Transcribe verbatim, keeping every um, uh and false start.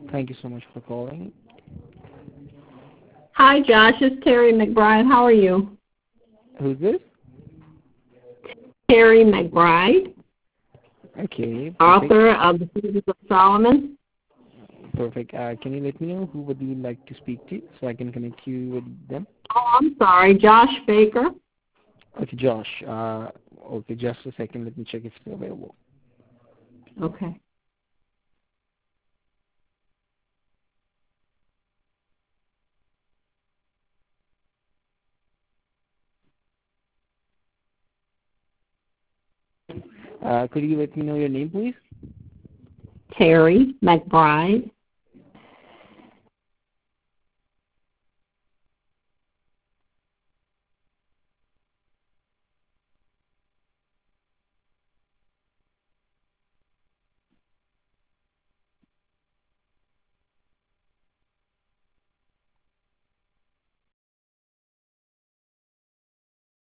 Thank you so much for calling. Hi, Josh. It's Terry McBride. How are you? Who's this? Terry McBride, Okay, perfect. author of The Secrets of Solomon. Perfect. Uh, can you let me know who would you like to speak to so I can connect you with them? Oh, I'm sorry, Josh Baker. Okay, Josh. Uh, okay, just a second. Let me check if it's available. Okay. Uh, could you let me know your name, please? Terry McBride.